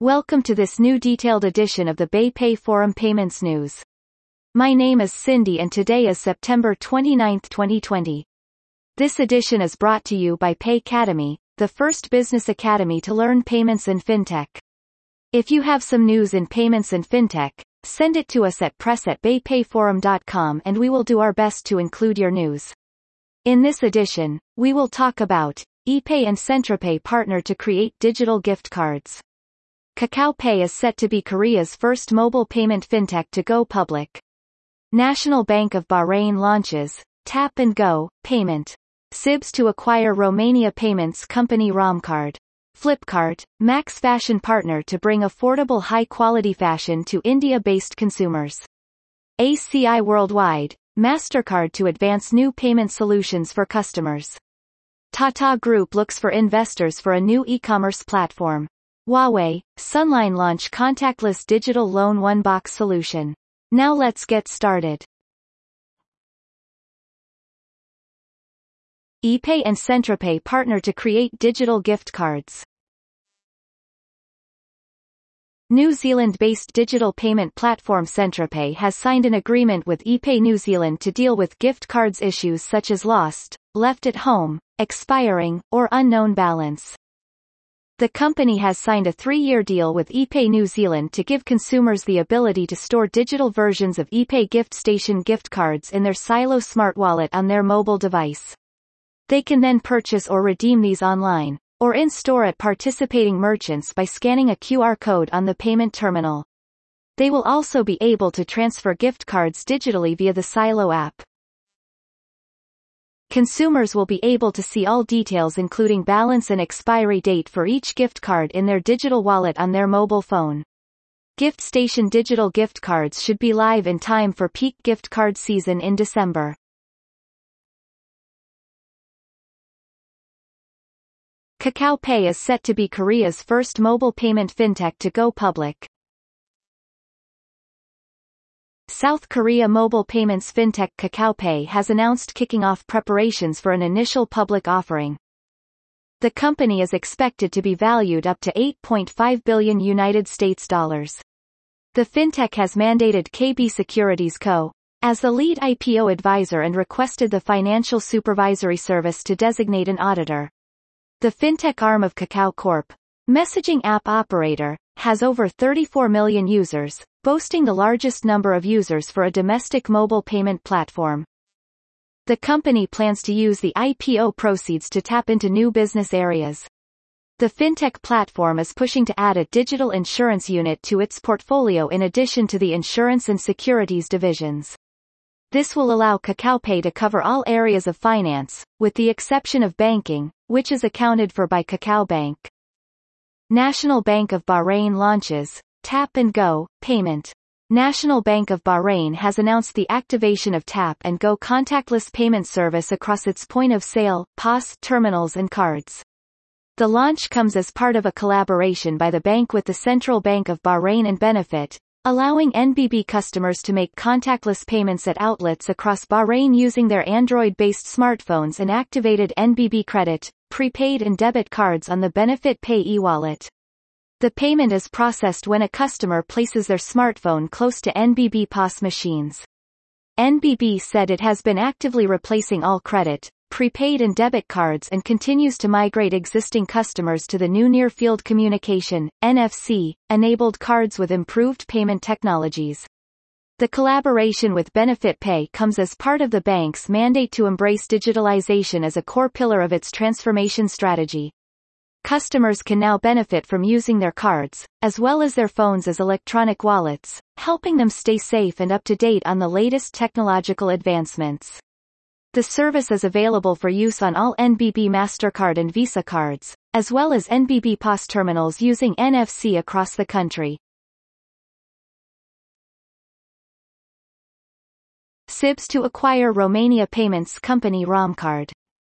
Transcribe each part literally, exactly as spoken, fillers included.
Welcome to this new detailed edition of the BayPay Forum Payments News. My name is Cindy and today is September twenty-ninth, twenty twenty. This edition is brought to you by Paycademy, the first business academy to learn payments and fintech. If you have some news in payments and fintech, send it to us at press at baypayforum dot com and we will do our best to include your news. In this edition, we will talk about ePay and Centropay partner to create digital gift cards. Kakao Pay is set to be Korea's first mobile payment fintech to go public. National Bank of Bahrain launches Tap and Go payment. S I B S to acquire Romania payments company Romcard. Flipkart, Max fashion partner to bring affordable high-quality fashion to India-based consumers. A C I Worldwide, MasterCard to advance new payment solutions for customers. Tata Group looks for investors for a new e-commerce platform. Huawei, Sunline launch contactless digital loan one-box solution. Now let's get started. ePay and Centropay partner to create digital gift cards. New Zealand-based digital payment platform Centropay has signed an agreement with ePay New Zealand to deal with gift cards issues such as lost, left at home, expiring, or unknown balance. The company has signed a three-year deal with ePay New Zealand to give consumers the ability to store digital versions of ePay Gift Station gift cards in their Silo smart wallet on their mobile device. They can then purchase or redeem these online, or in-store at participating merchants by scanning a Q R code on the payment terminal. They will also be able to transfer gift cards digitally via the Silo app. Consumers will be able to see all details including balance and expiry date for each gift card in their digital wallet on their mobile phone. Gift Station digital gift cards should be live in time for peak gift card season in December. Kakao Pay is set to be Korea's first mobile payment fintech to go public. South Korea mobile payments fintech Kakao Pay has announced kicking off preparations for an initial public offering. The company is expected to be valued up to eight point five billion United States dollars. The fintech has mandated K B Securities Co. as the lead I P O advisor and requested the Financial Supervisory Service to designate an auditor. The fintech arm of Kakao Corp, messaging app operator, has over thirty-four million users, boasting the largest number of users for a domestic mobile payment platform. The company plans to use the I P O proceeds to tap into new business areas. The fintech platform is pushing to add a digital insurance unit to its portfolio in addition to the insurance and securities divisions. This will allow Kakao Pay to cover all areas of finance, with the exception of banking, which is accounted for by Kakao Bank. National Bank of Bahrain launches Tap and Go payment. National Bank of Bahrain has announced the activation of Tap and Go contactless payment service across its point-of-sale, P O S terminals and cards. The launch comes as part of a collaboration by the bank with the Central Bank of Bahrain and Benefit, allowing N B B customers to make contactless payments at outlets across Bahrain using their Android-based smartphones and activated N B B credit, prepaid and debit cards on the Benefit Pay e-wallet. The payment is processed when a customer places their smartphone close to N B B P O S machines. N B B said it has been actively replacing all credit, prepaid and debit cards and continues to migrate existing customers to the new near-field communication, N F C, enabled cards with improved payment technologies. The collaboration with Benefit Pay comes as part of the bank's mandate to embrace digitalization as a core pillar of its transformation strategy. Customers can now benefit from using their cards, as well as their phones as electronic wallets, helping them stay safe and up to date on the latest technological advancements. The service is available for use on all N B B MasterCard and Visa cards, as well as N B B P O S terminals using N F C across the country. S I B S to acquire Romania payments company Romcard.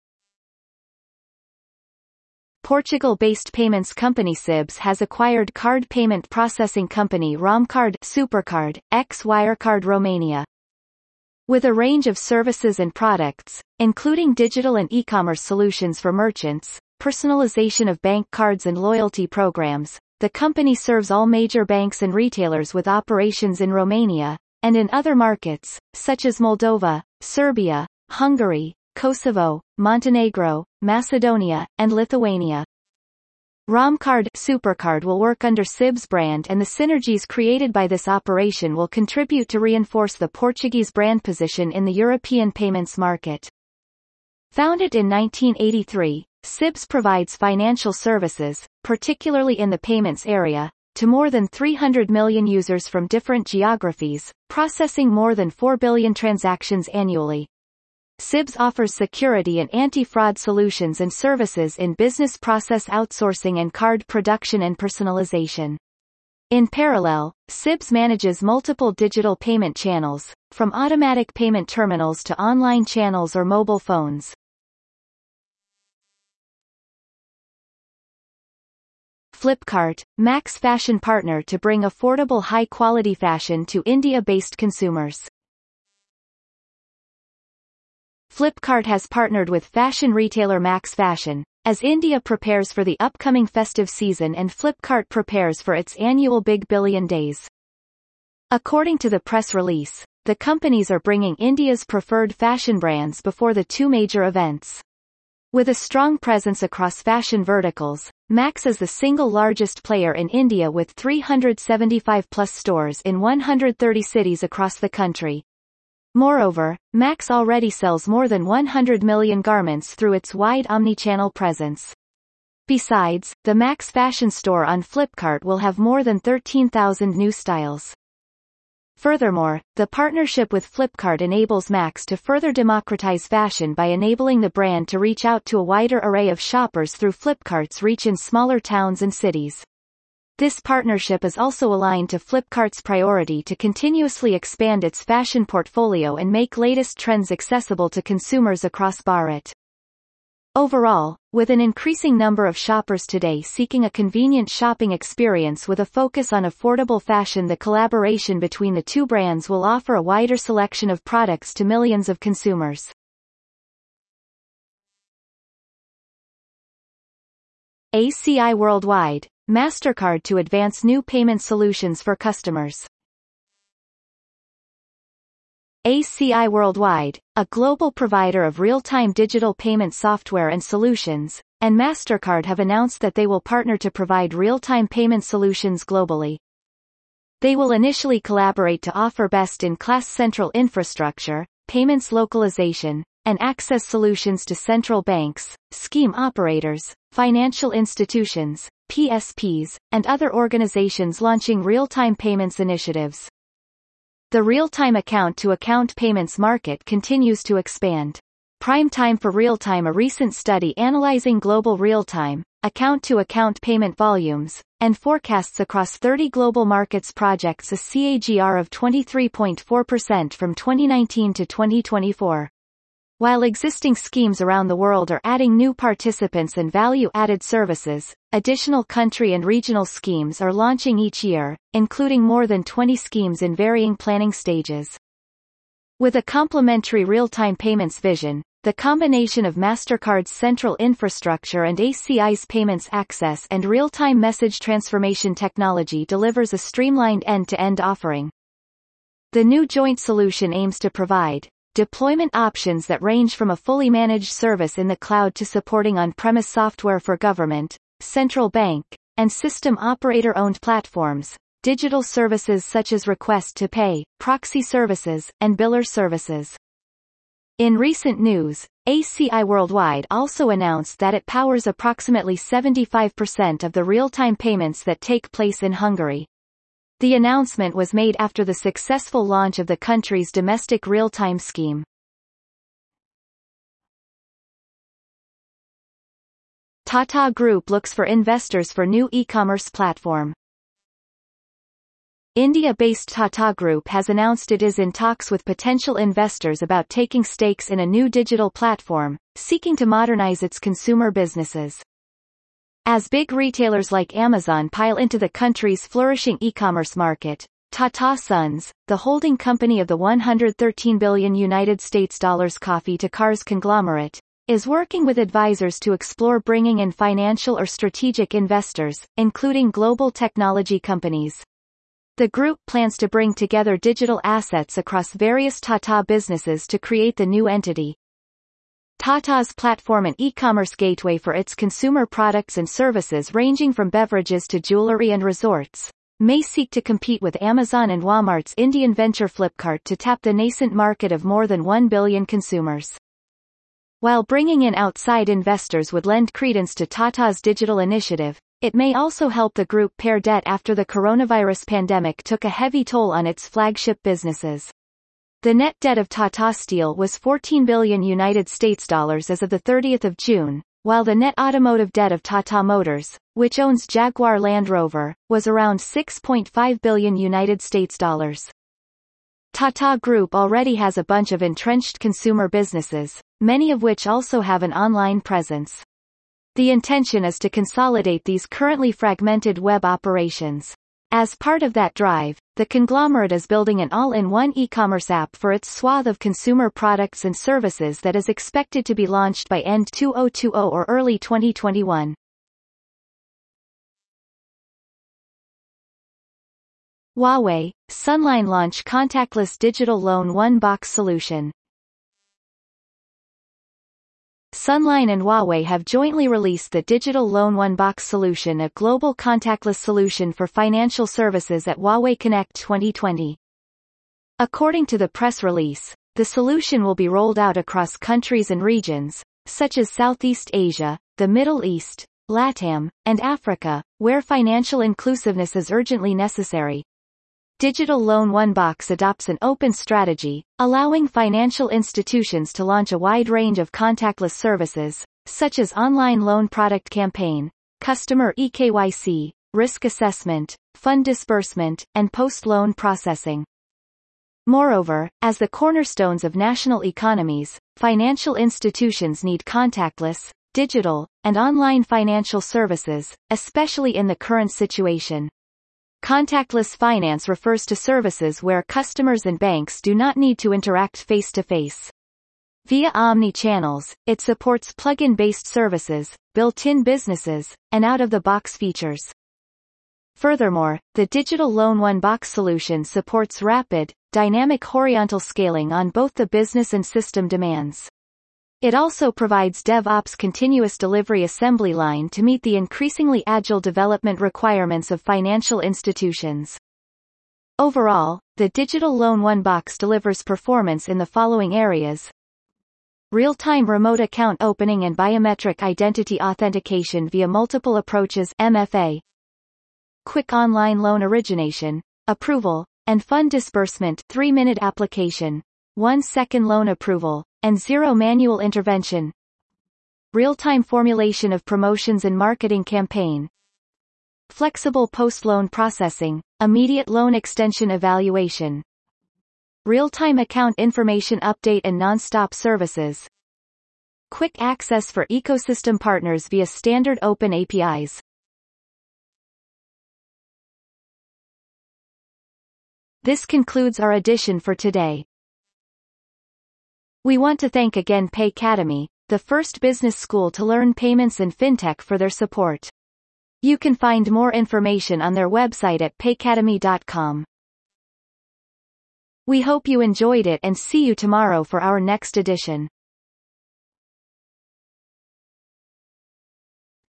Portugal-based payments company S I B S has acquired card payment processing company Romcard Supercard, ex-Wirecard Romania. With a range of services and products, including digital and e-commerce solutions for merchants, personalization of bank cards and loyalty programs, the company serves all major banks and retailers with operations in Romania, and in other markets, such as Moldova, Serbia, Hungary, Kosovo, Montenegro, Macedonia, and Lithuania. Romcard Supercard will work under S I B's brand, and the synergies created by this operation will contribute to reinforce the Portuguese brand position in the European payments market. Founded in nineteen eighty-three, S I Bs provides financial services, particularly in the payments area, to more than three hundred million users from different geographies, processing more than four billion transactions annually. S I Bs offers security and anti-fraud solutions and services in business process outsourcing and card production and personalization. In parallel, S I Bs manages multiple digital payment channels, from automatic payment terminals to online channels or mobile phones. Flipkart, Mac's fashion partner to bring affordable high-quality fashion to India-based consumers. Flipkart has partnered with fashion retailer Max Fashion, as India prepares for the upcoming festive season and Flipkart prepares for its annual Big Billion Days. According to the press release, the companies are bringing India's preferred fashion brands before the two major events. With a strong presence across fashion verticals, Max is the single largest player in India with three hundred seventy-five plus stores in one hundred thirty cities across the country. Moreover, Max already sells more than one hundred million garments through its wide omnichannel presence. Besides, the Max fashion store on Flipkart will have more than thirteen thousand new styles. Furthermore, the partnership with Flipkart enables Max to further democratize fashion by enabling the brand to reach out to a wider array of shoppers through Flipkart's reach in smaller towns and cities. This partnership is also aligned to Flipkart's priority to continuously expand its fashion portfolio and make latest trends accessible to consumers across Bharat. Overall, with an increasing number of shoppers today seeking a convenient shopping experience with a focus on affordable fashion, the collaboration between the two brands will offer a wider selection of products to millions of consumers. A C I Worldwide, MasterCard to advance new payment solutions for customers. A C I Worldwide, a global provider of real-time digital payment software and solutions, and MasterCard have announced that they will partner to provide real-time payment solutions globally. They will initially collaborate to offer best-in-class central infrastructure, payments localization, and access solutions to central banks, scheme operators, financial institutions, P S Ps, and other organizations launching real-time payments initiatives. The real-time account-to-account payments market continues to expand. Prime Time for Real-Time, a recent study analyzing global real-time, account-to-account payment volumes, and forecasts across thirty global markets, projects a C A G R of twenty-three point four percent from twenty nineteen to twenty twenty-four. While existing schemes around the world are adding new participants and value-added services, additional country and regional schemes are launching each year, including more than twenty schemes in varying planning stages. With a complementary real-time payments vision, the combination of MasterCard's central infrastructure and A C I's payments access and real-time message transformation technology delivers a streamlined end-to-end offering. The new joint solution aims to provide deployment options that range from a fully managed service in the cloud to supporting on-premise software for government, central bank, and system operator-owned platforms, digital services such as request to pay, proxy services, and biller services. In recent news, A C I Worldwide also announced that it powers approximately seventy-five percent of the real-time payments that take place in Hungary. The announcement was made after the successful launch of the country's domestic real-time scheme. Tata Group looks for investors for new e-commerce platform. India-based Tata Group has announced it is in talks with potential investors about taking stakes in a new digital platform, seeking to modernize its consumer businesses. As big retailers like Amazon pile into the country's flourishing e-commerce market, Tata Sons, the holding company of the one hundred thirteen billion United States dollars coffee to cars conglomerate, is working with advisors to explore bringing in financial or strategic investors, including global technology companies. The group plans to bring together digital assets across various Tata businesses to create the new entity. Tata's platform and e-commerce gateway for its consumer products and services ranging from beverages to jewelry and resorts, may seek to compete with Amazon and Walmart's Indian venture Flipkart to tap the nascent market of more than one billion consumers. While bringing in outside investors would lend credence to Tata's digital initiative, it may also help the group pare debt after the coronavirus pandemic took a heavy toll on its flagship businesses. The net debt of Tata Steel was fourteen billion United States dollars as of the thirtieth of June, while the net automotive debt of Tata Motors, which owns Jaguar Land Rover, was around six point five billion United States dollars. Tata Group already has a bunch of entrenched consumer businesses, many of which also have an online presence. The intention is to consolidate these currently fragmented web operations. As part of that drive, the conglomerate is building an all-in-one e-commerce app for its swath of consumer products and services that is expected to be launched by end twenty twenty or early twenty twenty-one. Huawei, Sunline launch contactless digital loan one-box solution. Sunline and Huawei have jointly released the Digital Loan One-Box solution, a global contactless solution for financial services at Huawei Connect twenty twenty. According to the press release, the solution will be rolled out across countries and regions, such as Southeast Asia, the Middle East, LATAM, and Africa, where financial inclusiveness is urgently necessary. Digital Loan One-Box adopts an open strategy, allowing financial institutions to launch a wide range of contactless services, such as online loan product campaign, customer e K Y C, risk assessment, fund disbursement, and post-loan processing. Moreover, as the cornerstones of national economies, financial institutions need contactless, digital, and online financial services, especially in the current situation. Contactless finance refers to services where customers and banks do not need to interact face-to-face. Via omni-channels, it supports plug-in-based services, built-in businesses, and out-of-the-box features. Furthermore, the Digital Loan One-Box solution supports rapid, dynamic horizontal scaling on both the business and system demands. It also provides DevOps continuous delivery assembly line to meet the increasingly agile development requirements of financial institutions. Overall, the Digital Loan One-Box delivers performance in the following areas: real-time remote account opening and biometric identity authentication via multiple approaches (M F A), quick online loan origination, approval, and fund disbursement, three-minute application, one-second loan approval, and zero manual intervention, real-time formulation of promotions and marketing campaign, flexible post-loan processing, immediate loan extension evaluation, real-time account information update and non-stop services, quick access for ecosystem partners via standard open A P Is. This concludes our edition for today. We want to thank again Paycademy, the first business school to learn payments and fintech, for their support. You can find more information on their website at paycademy dot com. We hope you enjoyed it and see you tomorrow for our next edition.